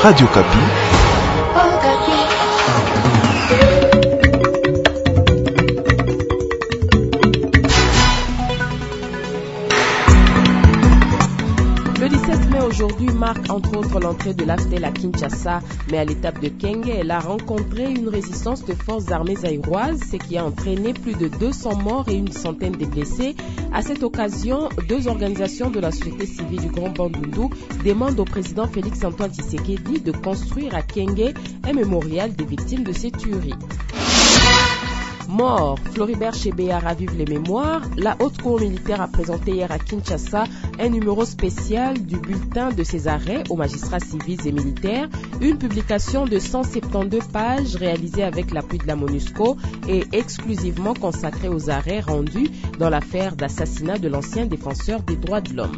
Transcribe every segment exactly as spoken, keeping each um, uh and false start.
Radio Kapi. Le dix-sept mai aujourd'hui marque entre autres l'entrée de l'A F D E L à Kinshasa, mais à l'étape de Kenge, elle a rencontré une résistance de forces armées zaïroises, ce qui a entraîné plus de deux cents morts et une centaine de blessés. À cette occasion, deux organisations de la société civile du Grand Bandundu demandent au président Félix Antoine Tshisekedi de construire à Kenge un mémorial des victimes de ces tueries. Mort, Floribert Chebeya ravive les mémoires. La haute cour militaire a présenté hier à Kinshasa un numéro spécial du bulletin de ses arrêts aux magistrats civils et militaires, une publication de cent soixante-douze pages réalisée avec l'appui de la MONUSCO et exclusivement consacrée aux arrêts rendus dans l'affaire d'assassinat de l'ancien défenseur des droits de l'homme.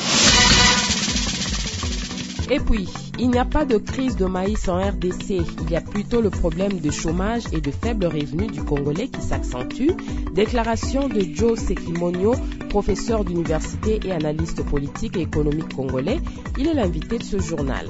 Et puis, il n'y a pas de crise de maïs en R D C, il y a plutôt le problème de chômage et de faible revenu du Congolais qui s'accentue. Déclaration de Joe Sekimonyo, professeur d'université et analyste politique et économique congolais. Il est l'invité de ce journal.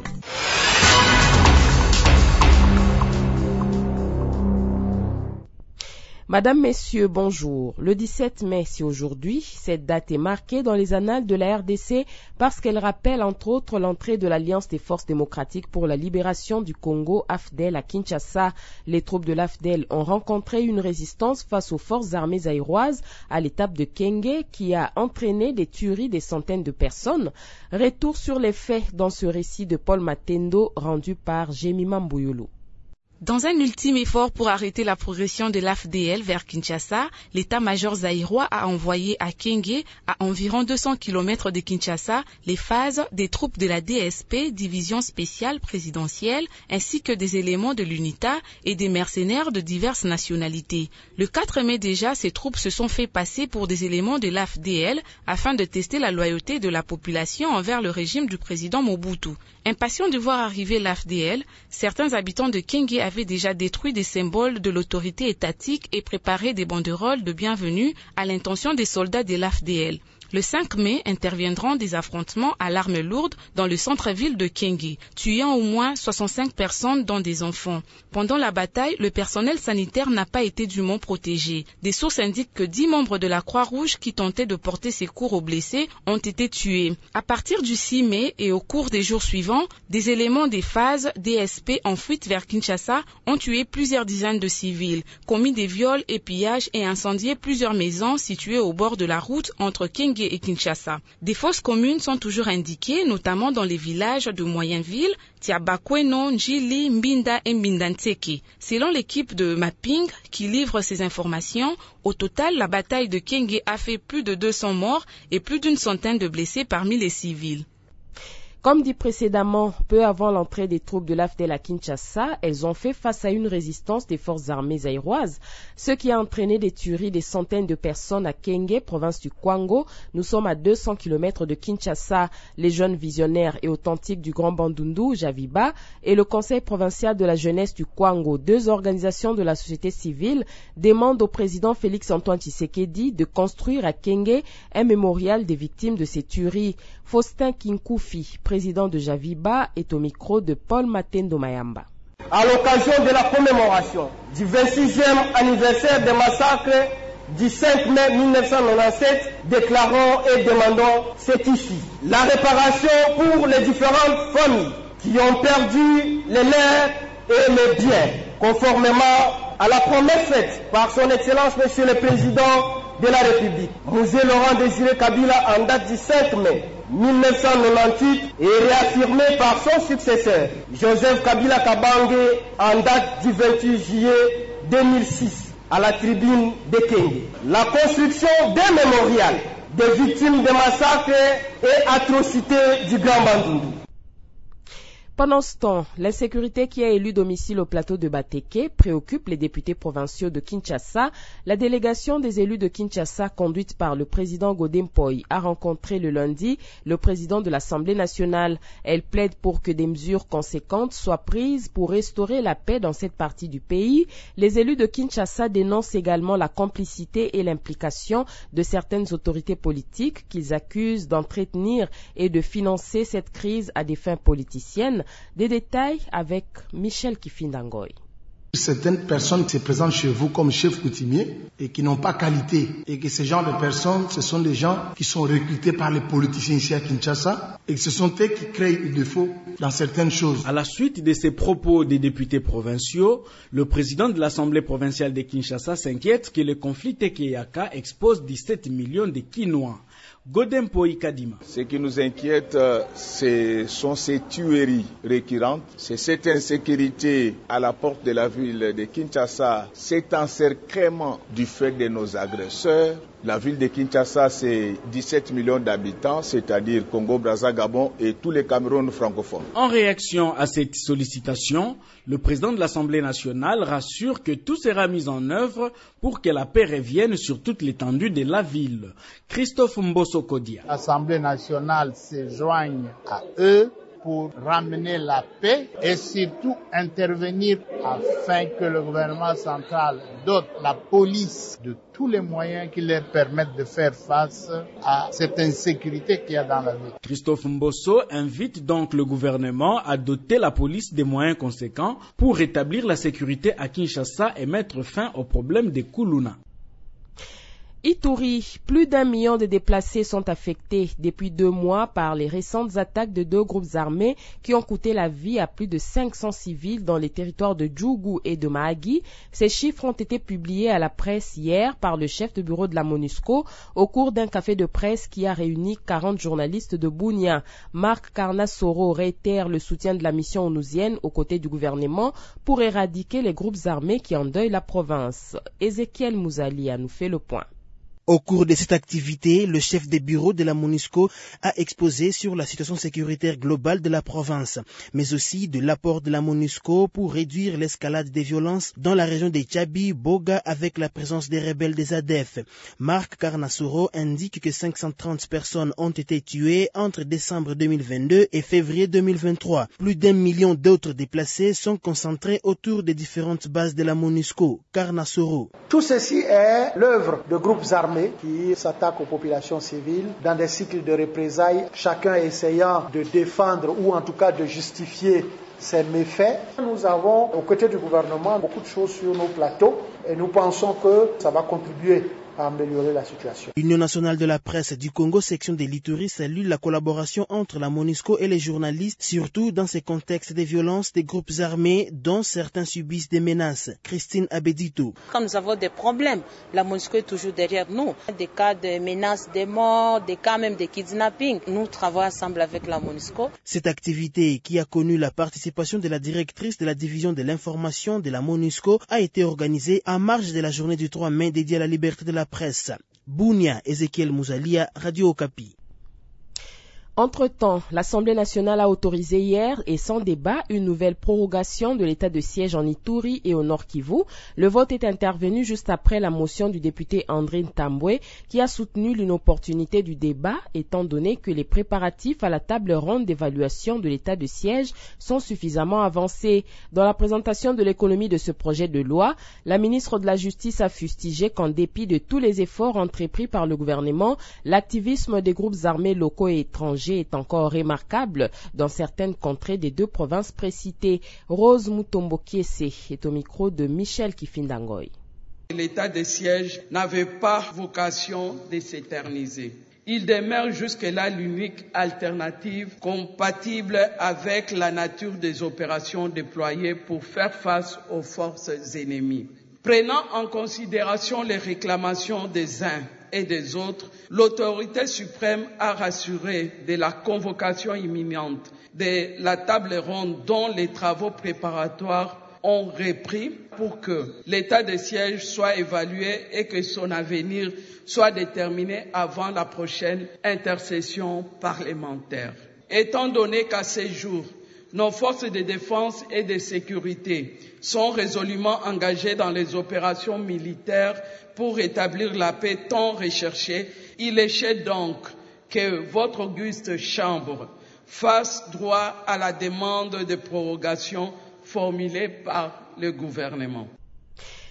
Madame, Messieurs, bonjour. Le dix-sept mai, c'est aujourd'hui. Cette date est marquée dans les annales de la R D C parce qu'elle rappelle entre autres l'entrée de l'Alliance des forces démocratiques pour la libération du Congo, A F D E L, à Kinshasa. Les troupes de l'A F D E L ont rencontré une résistance face aux forces armées zaïroises à l'étape de Kenge qui a entraîné des tueries des centaines de personnes. Retour sur les faits dans ce récit de Paul Matendo rendu par Jemima Mbouyulu. Dans un ultime effort pour arrêter la progression de l'A F D E L vers Kinshasa, l'état-major zaïrois a envoyé à Kenge, à environ deux cents kilomètres de Kinshasa, les phases des troupes de la D S P, division spéciale présidentielle, ainsi que des éléments de l'UNITA et des mercenaires de diverses nationalités. Le quatre mai déjà, ces troupes se sont fait passer pour des éléments de l'A F D E L afin de tester la loyauté de la population envers le régime du président Mobutu. Impatients de voir arriver l'A F D E L, certains habitants de Kenge avaient déjà détruit des symboles de l'autorité étatique et préparé des banderoles de bienvenue à l'intention des soldats de l'A F D E L. Le cinq mai interviendront des affrontements à l'arme lourde dans le centre-ville de Kenge, tuant au moins soixante-cinq personnes dont des enfants. Pendant la bataille, le personnel sanitaire n'a pas été dûment protégé. Des sources indiquent que dix membres de la Croix-Rouge qui tentaient de porter secours aux blessés ont été tués. À partir du six mai et au cours des jours suivants, des éléments des phases D S P en fuite vers Kinshasa ont tué plusieurs dizaines de civils, commis des viols et pillages et incendié plusieurs maisons situées au bord de la route entre Kenge et Kinshasa. Des fosses communes sont toujours indiquées, notamment dans les villages de Moyenville, Tiabakweno, Njili, Mbinda et Mbindantseke. Selon l'équipe de Mapping qui livre ces informations, au total, la bataille de Kenge a fait plus de deux cents morts et plus d'une centaine de blessés parmi les civils. Comme dit précédemment, peu avant l'entrée des troupes de l'A F D E L à Kinshasa, elles ont fait face à une résistance des forces armées zaïroises, ce qui a entraîné des tueries des centaines de personnes à Kenge, province du Kwango. Nous sommes à deux cents kilomètres de Kinshasa. Les jeunes visionnaires et authentiques du Grand Bandundu, Javiba, et le Conseil provincial de la jeunesse du Kwango, deux organisations de la société civile, demandent au président Félix Antoine Tshisekedi de construire à Kenge un mémorial des victimes de ces tueries. Faustin Kinkoufi, président de Javiba, est au micro de Paul Matendo Mayamba. À l'occasion de la commémoration du vingt-sixième anniversaire des massacres du cinq mai mille neuf cent quatre-vingt-dix-sept, déclarons et demandons cette issue. La réparation pour les différentes familles qui ont perdu les leurs et les biens, conformément à la promesse faite par son Excellence Monsieur le Président de la République, Mzee Laurent Désiré Kabila, en date du cinq mai mille neuf cent quatre-vingt-dix-huit et réaffirmé par son successeur, Joseph Kabila Kabange, en date du vingt-huit juillet deux mille six, à la tribune de Kenge. La construction d'un mémorial des victimes des massacres et atrocités du Grand Bandundu. Pendant ce temps, l'insécurité qui a élu domicile au plateau de Bateke préoccupe les députés provinciaux de Kinshasa. La délégation des élus de Kinshasa, conduite par le président Godin Poy, a rencontré le lundi le président de l'Assemblée nationale. Elle plaide pour que des mesures conséquentes soient prises pour restaurer la paix dans cette partie du pays. Les élus de Kinshasa dénoncent également la complicité et l'implication de certaines autorités politiques qu'ils accusent d'entretenir et de financer cette crise à des fins politiciennes. Des détails avec Michel Kifindangoy. Certaines personnes se présentent chez vous comme chefs coutumiers et qui n'ont pas qualité. Et que ce genre de personnes, ce sont des gens qui sont recrutés par les politiciens ici à Kinshasa et que ce sont eux qui créent le défaut dans certaines choses. À la suite de ces propos des députés provinciaux, le président de l'Assemblée provinciale de Kinshasa s'inquiète que le conflit Tekeyaka expose dix-sept millions de Kinois. Godempo Ikadima. Ce qui nous inquiète, ce sont ces tueries récurrentes, c'est cette insécurité à la porte de la ville de Kinshasa, cet encerclement du fait de nos agresseurs. La ville de Kinshasa, c'est dix-sept millions d'habitants, c'est-à-dire Congo, Brazza, Gabon et tous les Cameroun francophones. En réaction à cette sollicitation, le président de l'Assemblée nationale rassure que tout sera mis en œuvre pour que la paix revienne sur toute l'étendue de la ville. Christophe Mbosso Kodia. L'Assemblée nationale se joigne à eux pour ramener la paix et surtout intervenir afin que le gouvernement central dote la police de tous les moyens qui leur permettent de faire face à cette insécurité qu'il y a dans la ville. Christophe Mbosso invite donc le gouvernement à doter la police des moyens conséquents pour rétablir la sécurité à Kinshasa et mettre fin au problème des Koulouna. Ituri, plus d'un million de déplacés sont affectés depuis deux mois par les récentes attaques de deux groupes armés qui ont coûté la vie à plus de cinq cents civils dans les territoires de Djougou et de Mahagi. Ces chiffres ont été publiés à la presse hier par le chef de bureau de la MONUSCO au cours d'un café de presse qui a réuni quarante journalistes de Bunia. Marc Carnassoro réitère le soutien de la mission onusienne aux côtés du gouvernement pour éradiquer les groupes armés qui endeuillent la province. Ezekiel Mouzali a nous fait le point. Au cours de cette activité, le chef des bureaux de la MONUSCO a exposé sur la situation sécuritaire globale de la province, mais aussi de l'apport de la MONUSCO pour réduire l'escalade des violences dans la région des Tchabi, Boga avec la présence des rebelles des A D F. Marc Carnassoro indique que cinq cent trente personnes ont été tuées entre décembre deux mille vingt-deux et février deux mille vingt-trois. Plus d'un million d'autres déplacés sont concentrés autour des différentes bases de la MONUSCO. Carnassoro. Tout ceci est l'œuvre de groupes armés qui s'attaquent aux populations civiles dans des cycles de représailles, chacun essayant de défendre ou en tout cas de justifier ces méfaits. Nous avons, aux côtés du gouvernement, beaucoup de choses sur nos plateaux et nous pensons que ça va contribuer à améliorer la situation. L'Union nationale de la presse du Congo, section de l'Ituri, salue la collaboration entre la MONUSCO et les journalistes, surtout dans ces contextes de violence des groupes armés dont certains subissent des menaces. Christine Abedito. Quand nous avons des problèmes, la MONUSCO est toujours derrière nous. Des cas de menaces de mort, des cas même de kidnapping. Nous travaillons ensemble avec la MONUSCO. Cette activité, qui a connu la participation de la directrice de la division de l'information de la MONUSCO, a été organisée en marge de la journée du trois mai dédiée à la liberté de la presse. Bunia, Ezekiel Mouzalia, Radio Okapi. Entre-temps, l'Assemblée nationale a autorisé hier et sans débat une nouvelle prorogation de l'état de siège en Ituri et au Nord Kivu. Le vote est intervenu juste après la motion du député André Ntambwe qui a soutenu l'inopportunité du débat étant donné que les préparatifs à la table ronde d'évaluation de l'état de siège sont suffisamment avancés. Dans la présentation de l'économie de ce projet de loi, la ministre de la Justice a fustigé qu'en dépit de tous les efforts entrepris par le gouvernement, l'activisme des groupes armés locaux et étrangers est encore remarquable dans certaines contrées des deux provinces précitées. Rose Mutombo Kiese est au micro de Michel Kifindangoy. L'état de siège n'avait pas vocation de s'éterniser. Il demeure jusque-là l'unique alternative compatible avec la nature des opérations déployées pour faire face aux forces ennemies. Prenant en considération les réclamations des uns et des autres, l'autorité suprême a rassuré de la convocation imminente de la table ronde dont les travaux préparatoires ont repris pour que l'état de siège soit évalué et que son avenir soit déterminé avant la prochaine intercession parlementaire. Étant donné qu'à ce jour, nos forces de défense et de sécurité sont résolument engagées dans les opérations militaires pour rétablir la paix tant recherchée, il échait donc que votre auguste chambre fasse droit à la demande de prorogation formulée par le gouvernement.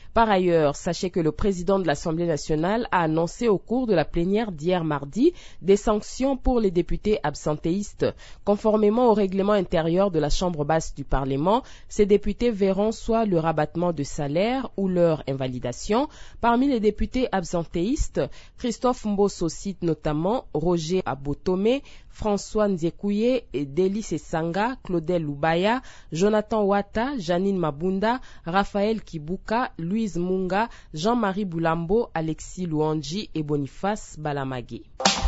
Par ailleurs, sachez que le président de l'Assemblée nationale a annoncé au cours de la plénière d'hier mardi des sanctions pour les députés absentéistes. Conformément au règlement intérieur de la Chambre basse du Parlement, ces députés verront soit le rabattement de salaire ou leur invalidation. Parmi les députés absentéistes, Christophe Mbosso cite notamment Roger Abotome, François Nzekouye, Delis Sanga, Claudel Lubaya, Jonathan Wata, Janine Mabunda, Raphaël Kibuka, Louise Munga, Jean-Marie Boulambo, Alexis Louangi et Boniface Balamagé.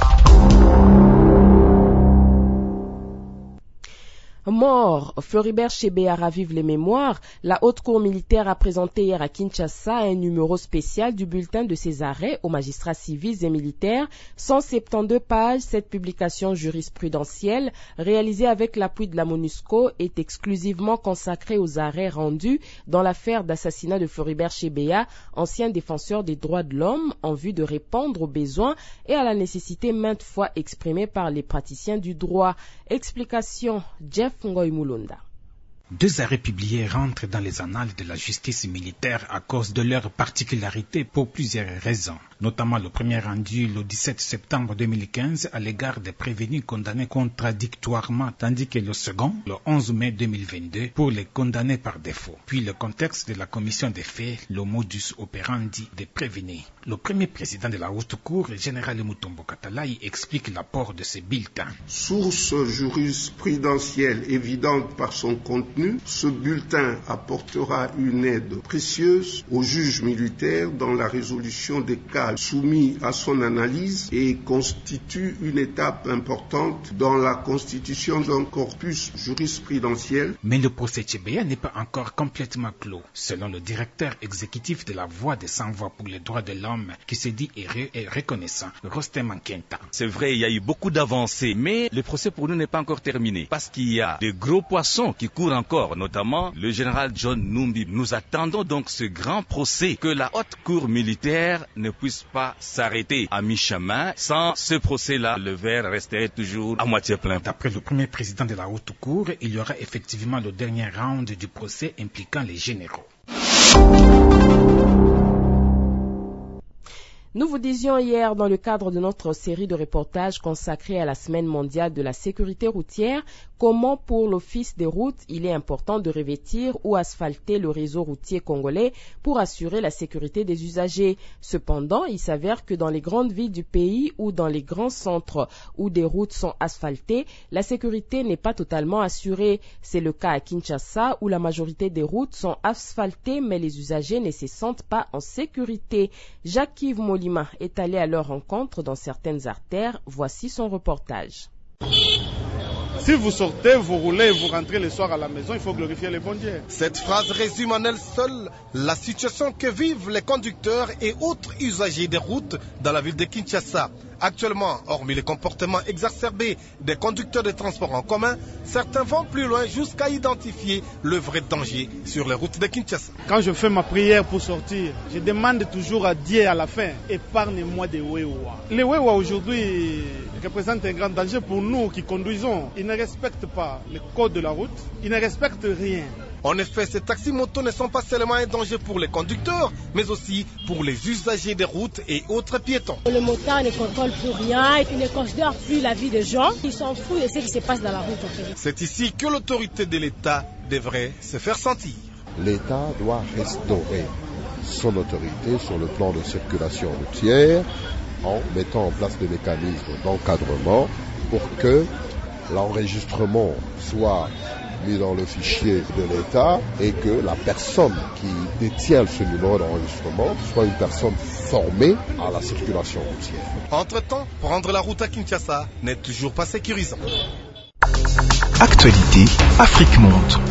Mort, Floribert Chebeya ravive les mémoires. La haute cour militaire a présenté hier à Kinshasa un numéro spécial du bulletin de ses arrêts aux magistrats civils et militaires. cent soixante-douze pages, cette publication jurisprudentielle, réalisée avec l'appui de la MONUSCO, est exclusivement consacrée aux arrêts rendus dans l'affaire d'assassinat de Floribert Chebeya, ancien défenseur des droits de l'homme, en vue de répondre aux besoins et à la nécessité maintes fois exprimée par les praticiens du droit. Explication, Jeff Ngoy Mulunda. Deux arrêts publiés rentrent dans les annales de la justice militaire à cause de leur particularité pour plusieurs raisons, notamment le premier rendu le dix-sept septembre deux mille quinze à l'égard des prévenus condamnés contradictoirement, tandis que le second, le onze mai deux mille vingt-deux, pour les condamnés par défaut. Puis le contexte de la commission des faits, le modus operandi des prévenus. Le premier président de la haute cour, le général Mutombo Katalaï, explique l'apport de ces bulletins. Source jurisprudentielle évidente par son contenu, ce bulletin apportera une aide précieuse aux juges militaires dans la résolution des cas soumis à son analyse et constitue une étape importante dans la constitution d'un corpus jurisprudentiel. Mais le procès Chebeya n'est pas encore complètement clos, selon le directeur exécutif de la Voix des sans-voix pour les droits de l'homme, qui se dit heureux et reconnaissant, Rostem Ankenta. C'est vrai, il y a eu beaucoup d'avancées, mais le procès pour nous n'est pas encore terminé, parce qu'il y a de gros poissons qui courent encore. Notamment le général John Numbi. Nous attendons donc ce grand procès, que la haute cour militaire ne puisse pas s'arrêter à mi-chemin. Sans ce procès-là, le verre resterait toujours à moitié plein. D'après le premier président de la haute cour, il y aura effectivement le dernier round du procès impliquant les généraux. Nous vous disions hier, dans le cadre de notre série de reportages consacrée à la Semaine mondiale de la sécurité routière, comment pour l'Office des routes il est important de revêtir ou asphalter le réseau routier congolais pour assurer la sécurité des usagers. Cependant, il s'avère que dans les grandes villes du pays ou dans les grands centres où des routes sont asphaltées, la sécurité n'est pas totalement assurée. C'est le cas à Kinshasa où la majorité des routes sont asphaltées mais les usagers ne se sentent pas en sécurité. Jacques-Yves Molima est allé à leur rencontre dans certaines artères. Voici son reportage. Si vous sortez, vous roulez et vous rentrez le soir à la maison, il faut glorifier le bon Dieu. Cette phrase résume en elle seule la situation que vivent les conducteurs et autres usagers des routes dans la ville de Kinshasa. Actuellement, hormis les comportements exacerbés des conducteurs de transport en commun, certains vont plus loin jusqu'à identifier le vrai danger sur les routes de Kinshasa. Quand je fais ma prière pour sortir, je demande toujours à Dieu à la fin, épargne-moi des Wewa. Les Wewa aujourd'hui représentent un grand danger pour nous qui conduisons. Ils ne respectent pas le code de la route, ils ne respectent rien. En effet, ces taxis-motos ne sont pas seulement un danger pour les conducteurs, mais aussi pour les usagers des routes et autres piétons. Le motard ne contrôle plus rien, il ne considère plus la vie des gens, ils s'en foutent de ce qui se passe dans la route. C'est ici que l'autorité de l'État devrait se faire sentir. L'État doit restaurer son autorité sur le plan de circulation routière en mettant en place des mécanismes d'encadrement pour que l'enregistrement soit mis dans le fichier de l'État et que la personne qui détient ce numéro d'enregistrement soit une personne formée à la circulation routière. Entre-temps, prendre la route à Kinshasa n'est toujours pas sécurisant. Actualité, Afrique Monde.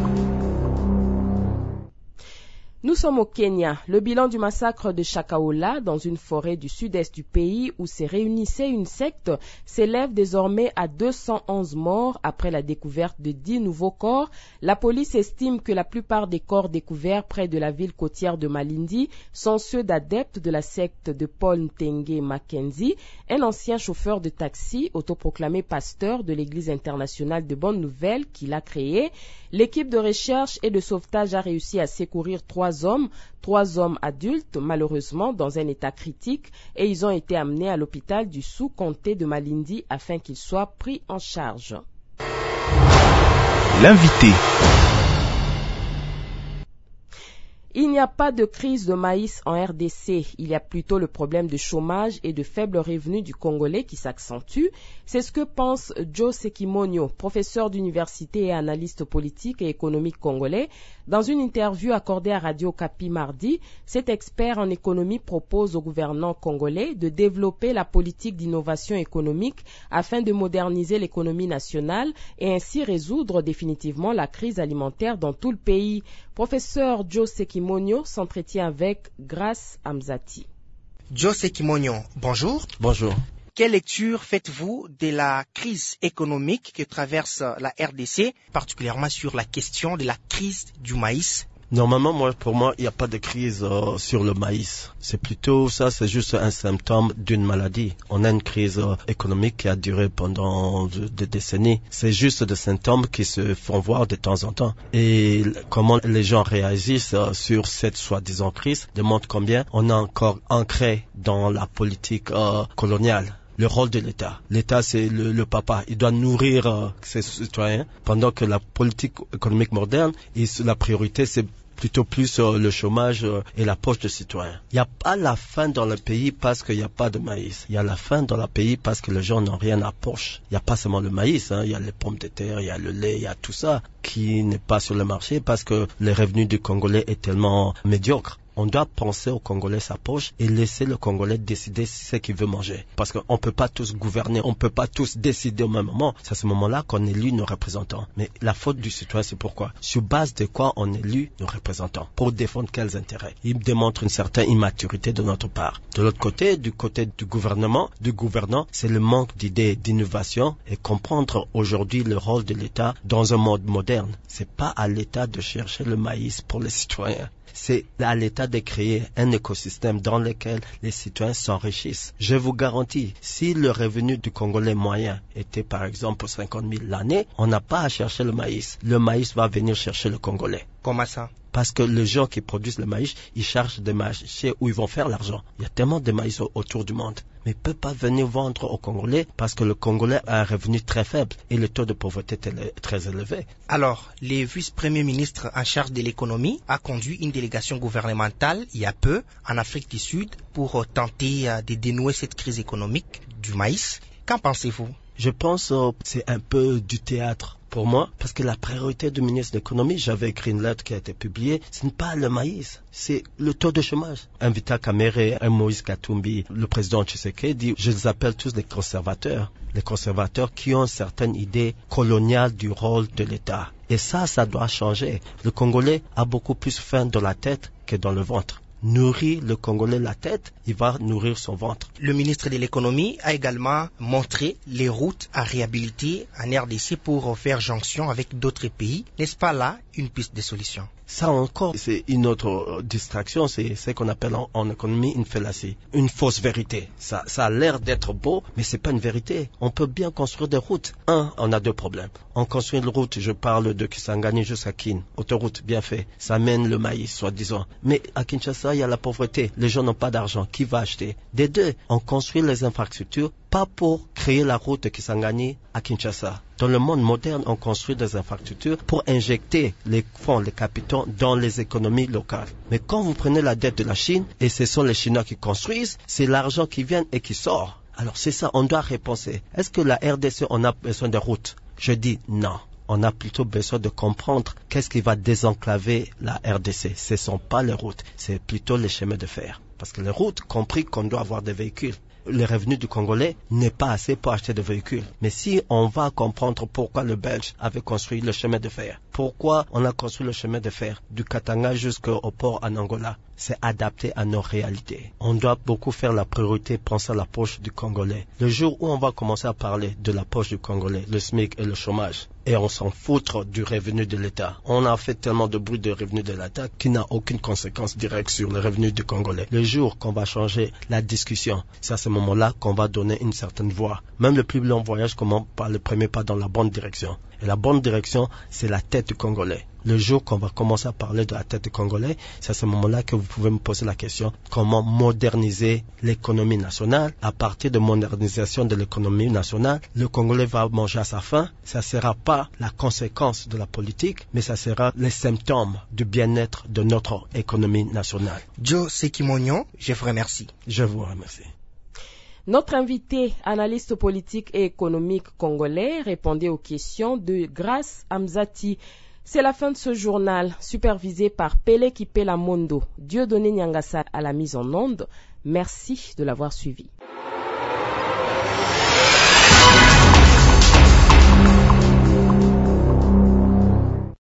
Nous sommes au Kenya. Le bilan du massacre de Shakahola dans une forêt du sud-est du pays où se réunissait une secte s'élève désormais à deux cent onze morts après la découverte de dix nouveaux corps. La police estime que la plupart des corps découverts près de la ville côtière de Malindi sont ceux d'adeptes de la secte de Paul Ntenge Mackenzie, un ancien chauffeur de taxi autoproclamé pasteur de l'Église internationale de Bonne Nouvelle qu'il a créé. L'équipe de recherche et de sauvetage a réussi à secourir trois trois hommes, trois hommes adultes, malheureusement dans un état critique, et ils ont été amenés à l'hôpital du sous-comté de Malindi afin qu'ils soient pris en charge. L'invité. Il n'y a pas de crise de maïs en R D C. Il y a plutôt le problème de chômage et de faibles revenus du Congolais qui s'accentue. C'est ce que pense Joe Sekimonyo, professeur d'université et analyste politique et économique congolais. Dans une interview accordée à Radio Kapi mardi, cet expert en économie propose aux gouvernants congolais de développer la politique d'innovation économique afin de moderniser l'économie nationale et ainsi résoudre définitivement la crise alimentaire dans tout le pays. Professeur Joe Sekimonyo s'entretient avec Grace Amzati. Joe Sekimonyo, bonjour. Bonjour. Quelle lecture faites-vous de la crise économique que traverse la R D C, particulièrement sur la question de la crise du maïs? Normalement, moi, pour moi, il n'y a pas de crise euh, sur le maïs. C'est plutôt ça, c'est juste un symptôme d'une maladie. On a une crise euh, économique qui a duré pendant de, des décennies. C'est juste des symptômes qui se font voir de temps en temps. Et comment les gens réagissent euh, sur cette soi-disant crise démontre combien on est encore ancré dans la politique euh, coloniale. Le rôle de l'État. L'État, c'est le, le papa. Il doit nourrir euh, ses citoyens, pendant que la politique économique moderne, et la priorité, c'est plutôt plus euh, le chômage euh, et la poche des citoyens. Il n'y a pas la faim dans le pays parce qu'il n'y a pas de maïs. Il y a la faim dans le pays parce que les gens n'ont rien à poche. Il n'y a pas seulement le maïs, hein. Il y a les pommes de terre, il y a le lait, il y a tout ça qui n'est pas sur le marché parce que les revenus du Congolais est tellement médiocre. On doit penser au Congolais sa poche et laisser le Congolais décider ce qu'il veut manger. Parce qu'on ne peut pas tous gouverner, on ne peut pas tous décider au même moment. C'est à ce moment-là qu'on élit nos représentants. Mais la faute du citoyen, c'est pourquoi? Sur base de quoi on élit nos représentants? Pour défendre quels intérêts? Il démontre une certaine immaturité de notre part. De l'autre côté, du côté du gouvernement, du gouvernant, c'est le manque d'idées, d'innovation et comprendre aujourd'hui le rôle de l'État dans un monde moderne. C'est pas à l'État de chercher le maïs pour les citoyens. C'est à l'État de créer un écosystème dans lequel les citoyens s'enrichissent. Je vous garantis, si le revenu du Congolais moyen était par exemple cinquante mille l'année, on n'a pas à chercher le maïs. Le maïs va venir chercher le Congolais. Comment ça? Parce que les gens qui produisent le maïs, ils cherchent des marchés où ils vont faire l'argent. Il y a tellement de maïs autour du monde. Mais ils ne peuvent pas venir vendre aux Congolais parce que le Congolais a un revenu très faible et le taux de pauvreté est très élevé. Alors, le vice-premier ministre en charge de l'économie a conduit une délégation gouvernementale il y a peu en Afrique du Sud pour tenter de dénouer cette crise économique du maïs. Qu'en pensez-vous? Je pense que euh, c'est un peu du théâtre pour moi, parce que la priorité du ministre de l'économie, j'avais écrit une lettre qui a été publiée, ce n'est pas le maïs, c'est le taux de chômage. Un Vital Kamerhe, un Moïse Katumbi, le président Tshisekedi dit, je les appelle tous des conservateurs, les conservateurs qui ont une certaine idée coloniale du rôle de l'État. Et ça, ça doit changer. Le Congolais a beaucoup plus faim dans la tête que dans le ventre. Nourrir le Congolais la tête, il va nourrir son ventre. Le ministre de l'économie a également montré les routes à réhabiliter en R D C pour faire jonction avec d'autres pays. N'est-ce pas là une piste de solution? Ça encore, c'est une autre distraction, c'est ce qu'on appelle en, en économie une fallacie, une fausse vérité. Ça, ça a l'air d'être beau, mais c'est pas une vérité. On peut bien construire des routes. Un, on a deux problèmes. On construit une route, je parle de Kisangani jusqu'à Kin, autoroute bien fait, ça mène le maïs, soi-disant. Mais à Kinshasa, il y a la pauvreté, les gens n'ont pas d'argent, qui va acheter? Des deux, on construit les infrastructures, pas pour créer la route de Kisangani à Kinshasa. Dans le monde moderne, on construit des infrastructures pour injecter les fonds, les capitaux dans les économies locales. Mais quand vous prenez la dette de la Chine, et ce sont les Chinois qui construisent, c'est l'argent qui vient et qui sort. Alors c'est ça, on doit repenser. Est-ce que la R D C, on a besoin de routes? Je dis non. On a plutôt besoin de comprendre qu'est-ce qui va désenclaver la R D C. Ce ne sont pas les routes, c'est plutôt les chemins de fer. Parce que les routes, compris qu'on doit avoir des véhicules. Le revenu du Congolais n'est pas assez pour acheter des véhicules. Mais si on va comprendre pourquoi le Belge avait construit le chemin de fer, pourquoi on a construit le chemin de fer du Katanga jusqu'au port en Angola, c'est adapté à nos réalités. On doit beaucoup faire la priorité, penser à la poche du Congolais. Le jour où on va commencer à parler de la poche du Congolais, le S M I C et le chômage, et on s'en foutre du revenu de l'État. On a fait tellement de bruit de revenu de l'État qui n'a aucune conséquence directe sur le revenu du Congolais. Le jour qu'on va changer la discussion, c'est à ce moment-là qu'on va donner une certaine voie. Même le plus long voyage commence par le premier pas dans la bonne direction. Et la bonne direction, c'est la tête du Congolais. Le jour qu'on va commencer à parler de la tête du Congolais, c'est à ce moment-là que vous pouvez me poser la question comment moderniser l'économie nationale. À partir de modernisation de l'économie nationale, le Congolais va manger à sa faim. Ça ne sera pas la conséquence de la politique, mais ça sera les symptômes du bien-être de notre économie nationale. Joe Sekimognon, je vous remercie. Je vous remercie. Notre invité, analyste politique et économique congolais, répondait aux questions de Grace Amzati. C'est la fin de ce journal, supervisé par Pele Kipela Mondo. Dieudonné Nyangasa à la mise en onde. Merci de l'avoir suivi.